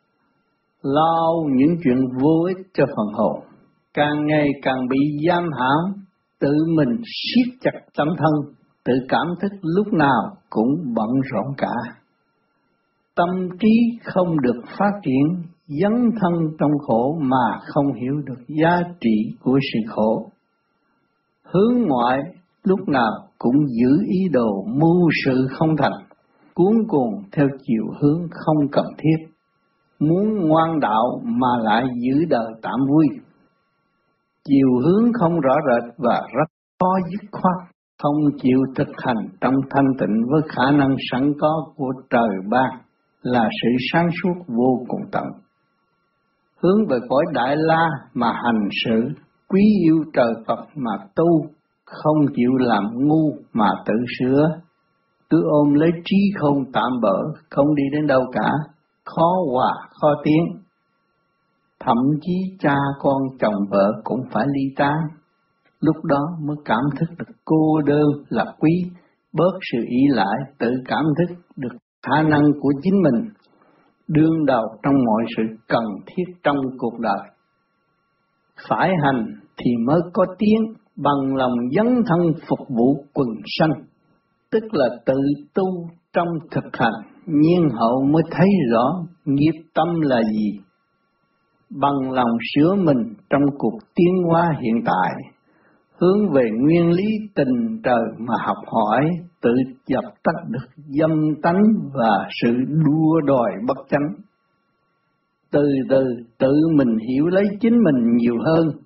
lo những chuyện vô ích cho phần hồn, càng ngày càng bị giam hãm, tự mình siết chặt tâm thân, tự cảm thức lúc nào cũng bận rộn cả. Tâm trí không được phát triển, dấn thân trong khổ mà không hiểu được giá trị của sự khổ. Hướng ngoại lúc nào cũng giữ ý đồ mưu sự không thành, cuốn cuồng theo chiều hướng không cần thiết, muốn ngoan đạo mà lại giữ đời tạm vui. Chiều hướng không rõ rệt và rất khó dứt khoát, không chịu thực hành trong thanh tịnh với khả năng sẵn có của trời ban là sự sáng suốt vô cùng tận. Hướng về cõi Đại La mà hành sự, quý yêu trời Phật mà tu, không chịu làm ngu mà tự sửa, cứ ôm lấy trí không tạm bỡ, không đi đến đâu cả, khó hòa khó tiến. Thậm chí cha con chồng vợ cũng phải ly tán, lúc đó mới cảm thức được cô đơn là quý, bớt sự ỷ lại, tự cảm thức được khả năng của chính mình, đương đầu trong mọi sự cần thiết trong cuộc đời. Phải hành thì mới có tiếng, bằng lòng dấn thân phục vụ quần sanh, tức là tự tu trong thực hành, nhiên hậu mới thấy rõ nghiệp tâm là gì. Bằng lòng sửa mình trong cuộc tiến hóa hiện tại, hướng về nguyên lý tình trời mà học hỏi, tự dập tắt được dâm tánh và sự đua đòi bất chánh. Từ từ tự mình hiểu lấy chính mình nhiều hơn,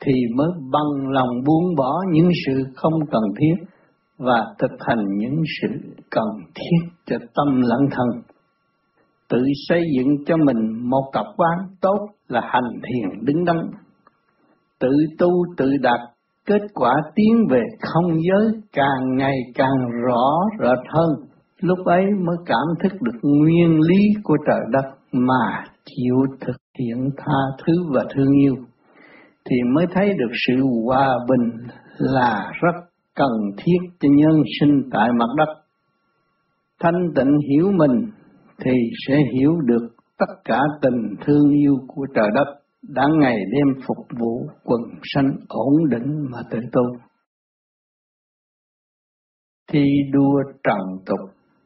thì mới bằng lòng buông bỏ những sự không cần thiết và thực hành những sự cần thiết cho tâm lẫn thân. Tự xây dựng cho mình một tập quán tốt là hành thiền đứng đắn. Tự tu tự đạt, kết quả tiến về không giới càng ngày càng rõ rệt hơn. Lúc ấy mới cảm thức được nguyên lý của trời đất mà chịu thực hiện tha thứ và thương yêu, thì mới thấy được sự hòa bình là rất cần thiết cho nhân sinh tại mặt đất. Thanh tịnh hiểu mình thì sẽ hiểu được tất cả tình thương yêu của trời đất đã ngày đêm phục vụ quần sanh ổn định mà tự tu. Thi đua trần tục.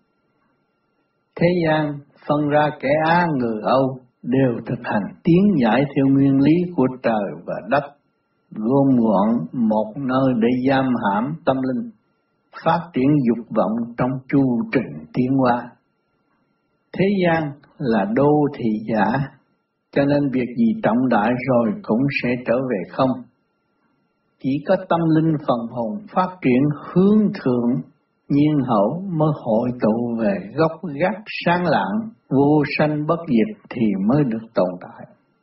Thế gian phân ra kẻ Á người Âu đều thực hành tiến giải theo nguyên lý của trời và đất, gom gọn một nơi để giam hãm tâm linh, phát triển dục vọng trong chu trình tiến hóa. Thế gian là đô thị giả, cho nên việc gì trọng đại rồi cũng sẽ trở về không. Chỉ có tâm linh phần hồn phát triển hướng thượng, nhiên hậu mới hội tụ về gốc gác sáng lạng, vô sanh bất diệt thì mới được tồn tại.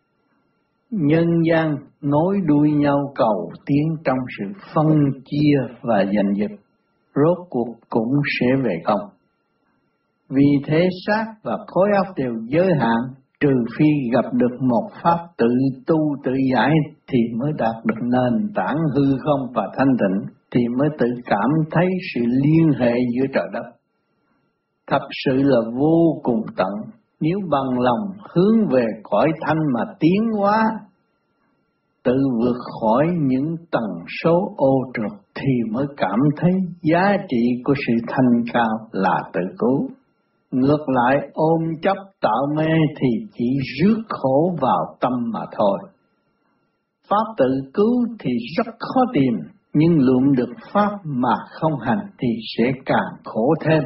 Nhân gian nối đuôi nhau cầu tiến trong sự phân chia và giành giật, rốt cuộc cũng sẽ về không. Vì thế xác và khối óc đều giới hạn, trừ phi gặp được một pháp tự tu tự giải thì mới đạt được nền tảng hư không và thanh tịnh, thì mới tự cảm thấy sự liên hệ giữa trời đất. Thật sự là vô cùng tận, nếu bằng lòng hướng về cõi thanh mà tiến hóa, tự vượt khỏi những tầng số ô trượt thì mới cảm thấy giá trị của sự thanh cao là tự cứu. Ngược lại ôm chấp tạo mê thì chỉ rước khổ vào tâm mà thôi. Pháp tự cứu thì rất khó tìm, nhưng lượm được pháp mà không hành thì sẽ càng khổ thêm.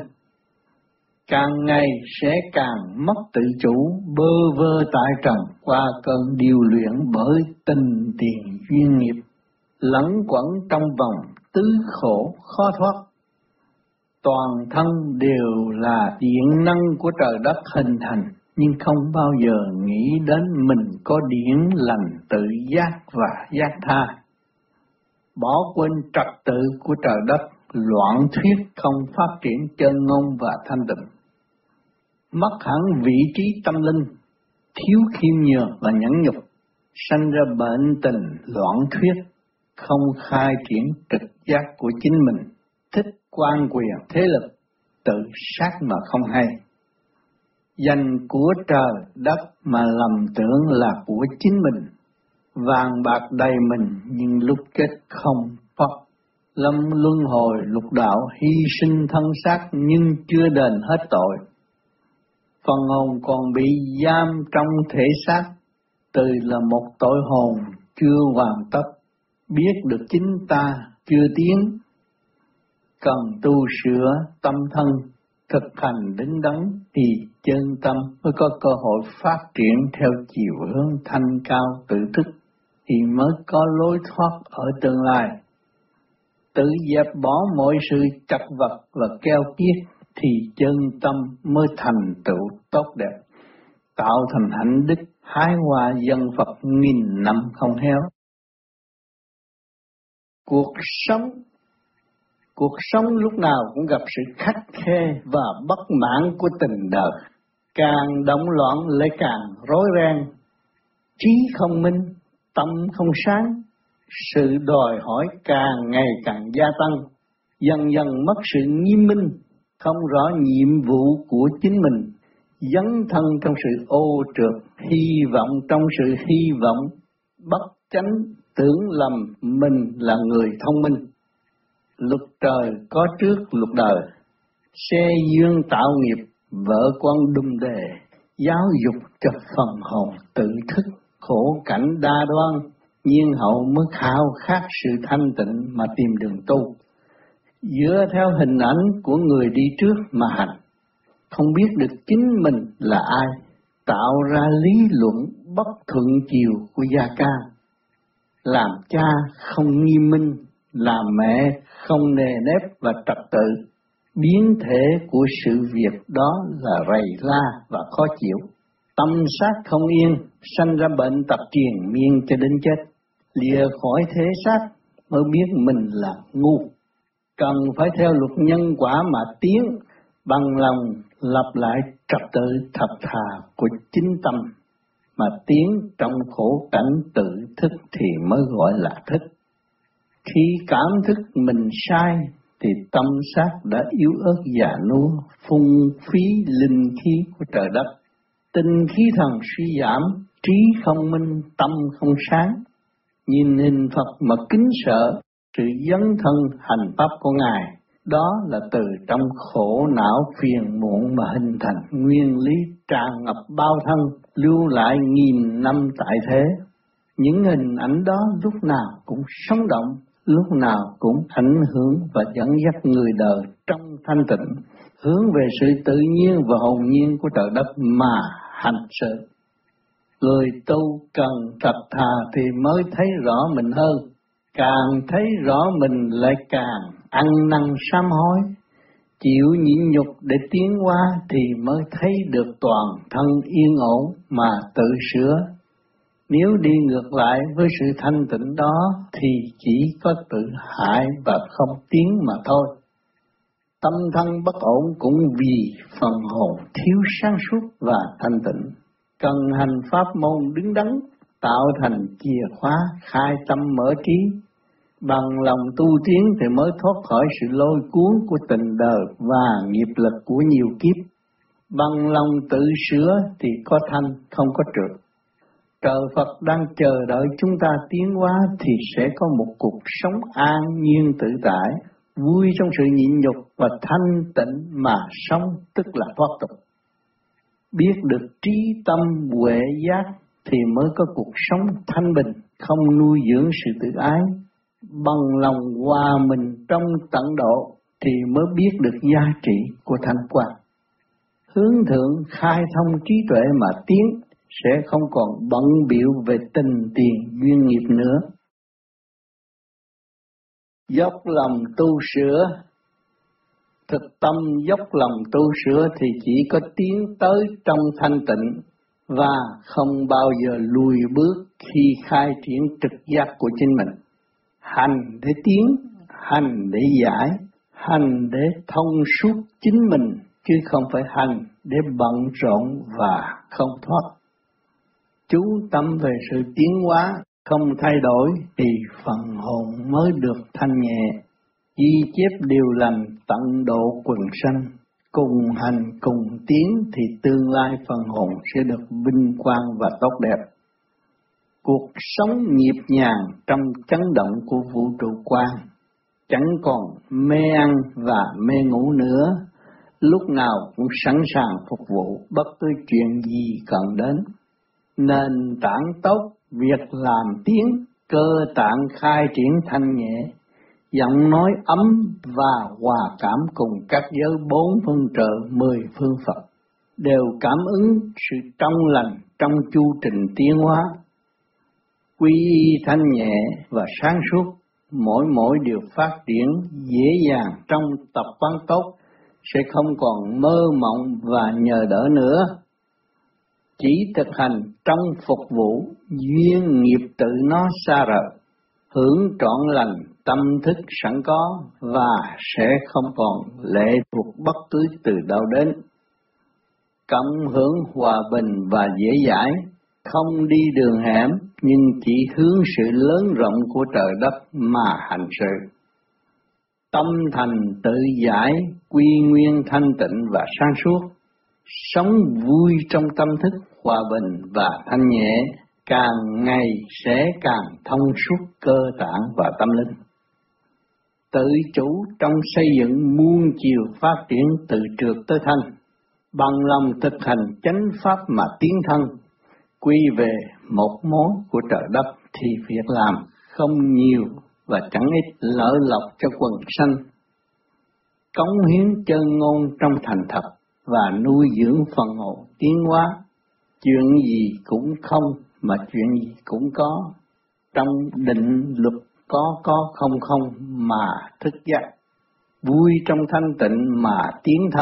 Càng ngày sẽ càng mất tự chủ, bơ vơ tại trần qua cơn điều luyện bởi tình tiền duyên nghiệp, lẫn quẩn trong vòng tứ khổ khó thoát. Toàn thân đều là điện năng của trời đất hình thành, nhưng không bao giờ nghĩ đến mình có điển lành tự giác và giác tha. Bỏ quên trật tự của trời đất, loạn thuyết không phát triển chân ngôn và thanh tịnh. Mất hẳn vị trí tâm linh, thiếu khiêm nhường và nhẫn nhục, sanh ra bệnh tình loạn thuyết, không khai triển trực giác của chính mình, thích quan quyền thế lực, tự sát mà không hay. Dành của trời đất mà lầm tưởng là của chính mình, vàng bạc đầy mình nhưng lúc kết không phát. Lâm luân hồi lục đạo hy sinh thân xác nhưng chưa đền hết tội. Phần hồn còn bị giam trong thể xác, từ là một tội hồn chưa hoàn tất, biết được chính ta chưa tiến. Cần tu sửa tâm thân, thực hành đứng đắn thì chân tâm mới có cơ hội phát triển theo chiều hướng thanh cao tự thức, thì mới có lối thoát ở tương lai. Tự dẹp bỏ mọi sự chặt vật và keo kiết thì chân tâm mới thành tựu tốt đẹp, tạo thành hạnh đức hái hoa dân Phật nghìn năm không héo. Cuộc sống Cuộc sống lúc nào cũng gặp sự khắt khe và bất mãn của tình đời, càng động loạn lại càng rối ren, trí không minh, tâm không sáng, sự đòi hỏi càng ngày càng gia tăng, dần dần mất sự nghiêm minh, không rõ nhiệm vụ của chính mình, dấn thân trong sự ô trượt, hy vọng trong sự hy vọng, bất chánh tưởng lầm mình là người thông minh. Luật trời có trước luật đời, xe duyên tạo nghiệp, vợ con đùm đề, giáo dục cho phần hồn tự thức, khổ cảnh đa đoan, nhiên hậu mới khao khát sự thanh tịnh mà tìm đường tu. Dựa theo hình ảnh của người đi trước mà hành, không biết được chính mình là ai, tạo ra lý luận bất thuận chiều của gia can. làm cha không nghiêm minh, làm mẹ không nề nếp và trật tự. Biến thể của sự việc đó là rầy la và khó chịu. Tâm xác không yên, sanh ra bệnh tật triền miên cho đến chết. Lìa khỏi thế xác mới biết mình là ngu. Cần phải theo luật nhân quả mà tiến, bằng lòng lập lại trật tự thật thà của chính tâm, mà tiến trong khổ cảnh tự thức thì mới gọi là thức. Khi cảm thức mình sai thì tâm xác đã yếu ớt già nua, phung phí linh khí của trời đất. Tinh khí thần suy giảm, trí không minh, tâm không sáng. Nhìn hình Phật mà kính sợ, sự dấn thân hành pháp của Ngài, đó là từ trong khổ não phiền muộn mà hình thành nguyên lý tràn ngập bao thân, lưu lại nghìn năm tại thế. Những hình ảnh đó lúc nào cũng sống động, lúc nào cũng ảnh hưởng và dẫn dắt người đời trong thanh tịnh, hướng về sự tự nhiên và hồn nhiên của trời đất mà hành sự. Người tu cần thật thà thì mới thấy rõ mình hơn, càng thấy rõ mình lại càng ăn năn sám hối, chịu nhịn nhục để tiến hóa thì mới thấy được toàn thân yên ổn mà tự sửa. Nếu đi ngược lại với sự thanh tịnh đó thì chỉ có tự hại và không tiến mà thôi. Tâm thân bất ổn cũng vì phần hồn thiếu sáng suốt và thanh tịnh. Cần hành pháp môn đứng đắn, tạo thành chìa khóa khai tâm mở trí. Bằng lòng tu tiến thì mới thoát khỏi sự lôi cuốn của tình đời và nghiệp lực của nhiều kiếp. Bằng lòng tự sửa thì có thanh không có trượt. Trời Phật đang chờ đợi chúng ta tiến hóa thì sẽ có một cuộc sống an nhiên tự tại, vui trong sự nhịn nhục và thanh tịnh mà sống, tức là thoát tục. Biết được trí tâm huệ giác thì mới có cuộc sống thanh bình, không nuôi dưỡng sự tự ái. Bằng lòng hòa mình trong tận độ thì mới biết được giá trị của thanh quan. Hướng thượng khai thông trí tuệ mà tiến, sẽ không còn bận bịu về tình tiền duyên nghiệp nữa. Dốc lòng tu sửa, thực tâm dốc lòng tu sửa thì chỉ có tiến tới trong thanh tịnh và không bao giờ lùi bước khi khai triển trực giác của chính mình. Hành để tiến, hành để giải, hành để thông suốt chính mình, chứ không phải hành để bận rộn và không thoát. Chú tâm về sự tiến hóa, không thay đổi thì phần hồn mới được thanh nhẹ. Ghi chép điều lành tận độ quần sanh, cùng hành cùng tiến thì tương lai phần hồn sẽ được vinh quang và tốt đẹp. Cuộc sống nhịp nhàng trong chấn động của vũ trụ quang, chẳng còn mê ăn và mê ngủ nữa, lúc nào cũng sẵn sàng phục vụ bất cứ chuyện gì cần đến. Nền tảng tốt, việc làm tiến, cơ tạng khai triển thanh nhẹ, giọng nói ấm và hòa cảm cùng các giới bốn phương trợ mười phương Phật, đều cảm ứng sự trong lành trong chu trình tiến hóa. Quy y thanh nhẹ và sáng suốt, mỗi mỗi điều phát triển dễ dàng trong tập quán tốt, sẽ không còn mơ mộng và nhờ đỡ nữa. Chỉ thực hành trong phục vụ, duyên nghiệp tự nó xa rời, hưởng trọn lành tâm thức sẵn có và sẽ không còn lệ thuộc bất cứ từ đâu đến. Cộng hưởng hòa bình và dễ dãi, không đi đường hẻm nhưng chỉ hướng sự lớn rộng của trời đất mà hành sự. Tâm thành tự giải, quy nguyên thanh tịnh và sáng suốt, sống vui trong tâm thức hòa bình và thanh nhẹ, càng ngày sẽ càng thông suốt cơ tạng và tâm linh. Tự chủ trong xây dựng muôn chiều phát triển từ trượt tới thanh, bằng lòng thực hành chánh pháp mà tiến thân, quy về một mối của trời đất thì việc làm không nhiều và chẳng ít lợi lộc cho quần sanh. Cống hiến chân ngôn trong thành thật và nuôi dưỡng phần hồn tiến hóa, chuyện gì cũng không mà chuyện gì cũng có. trong định luật có có không không mà thức giác, vui trong thanh tịnh mà tiến thân,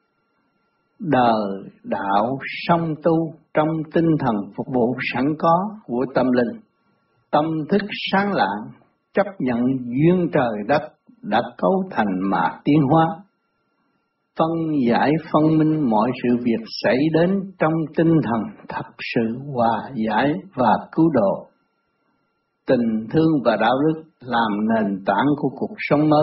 đời đạo song tu trong tinh thần phục vụ sẵn có của tâm linh, tâm thức sáng lạng, chấp nhận duyên trời đất đã cấu thành mà tiến hóa, phân giải phân minh mọi sự việc xảy đến trong tinh thần thật sự hòa giải và cứu độ. Tình thương và đạo đức làm nền tảng của cuộc sống mới.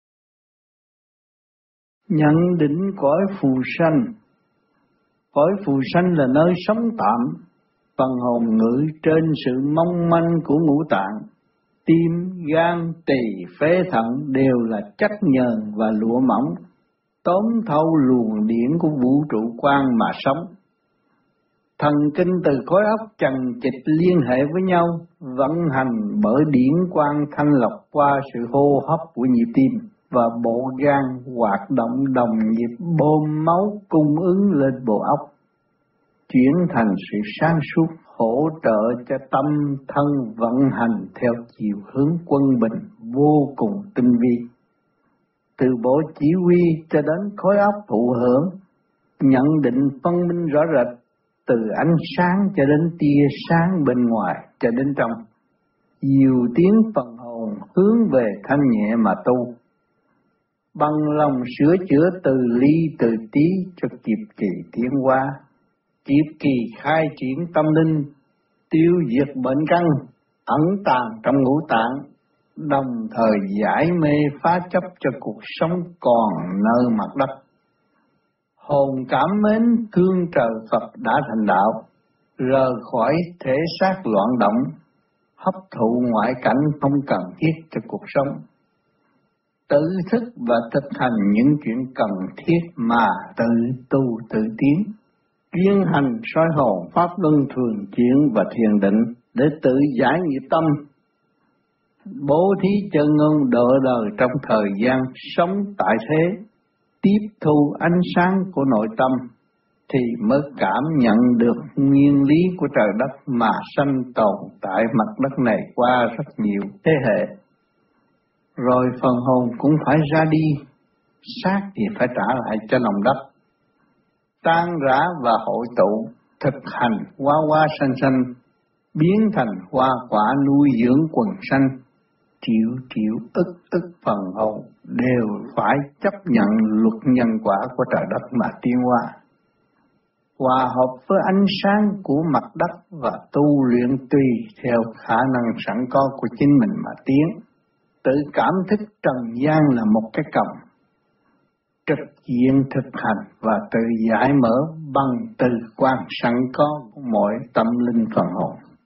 Nhận định cõi phù sanh. Cõi phù sanh là nơi sống tạm, phần hồn ngự trên sự mong manh của ngũ tạng, tim, gan, tỳ, phế thận đều là chất nhờn và lụa mỏng, tóm thâu luồng điển của vũ trụ quan mà sống. Thần kinh từ khối óc chằng chịt liên hệ với nhau, vận hành bởi điển quang thanh lọc qua sự hô hấp của nhịp tim, và bộ gan hoạt động đồng nhịp bơm máu cung ứng lên bộ óc, chuyển thành sự sáng suốt hỗ trợ cho tâm thân vận hành theo chiều hướng quân bình vô cùng tinh vi. Từ bộ chỉ huy cho đến khối óc thụ hưởng, nhận định phân minh rõ rệt, từ ánh sáng cho đến tia sáng bên ngoài cho đến trong, dìu tiến phần hồn hướng về thanh nhẹ mà tu, bằng lòng sửa chữa từ ly từ tí cho kịp kỳ tiến hóa, kịp kỳ khai triển tâm linh, tiêu diệt bệnh căn ẩn tàng trong ngũ tạng, đồng thời giải mê phá chấp cho cuộc sống còn nơi mặt đất. Hồn cảm mến thương trời Phật đã thành đạo, rời khỏi thể xác loạn động, hấp thụ ngoại cảnh không cần thiết cho cuộc sống. Tự thức và thực hành những chuyện cần thiết mà tự tu tự tiến, chuyên hành soi hồn pháp luân thường chuyển và thiền định để tự giải nghiệp tâm, bố thí chân ngôn độ đời trong thời gian sống tại thế, tiếp thu ánh sáng của nội tâm thì mới cảm nhận được nguyên lý của trời đất mà sanh tồn tại mặt đất này qua rất nhiều thế hệ. Rồi phần hồn cũng phải ra đi, xác thì phải trả lại cho lòng đất, tan rã và hội tụ, thực hành hoa hoa xanh xanh, biến thành hoa quả nuôi dưỡng quần sanh. Triệu triệu ức ức phần hồn đều phải chấp nhận luật nhân quả của trời đất mà tiến hóa, hòa hợp với ánh sáng của mặt đất và tu luyện tùy theo khả năng sẵn có của chính mình mà tiến. Tự cảm thức trần gian là một cái còng, trực diện thực hành và tự giải mở bằng từ quan sẵn có của mỗi tâm linh phần hồn.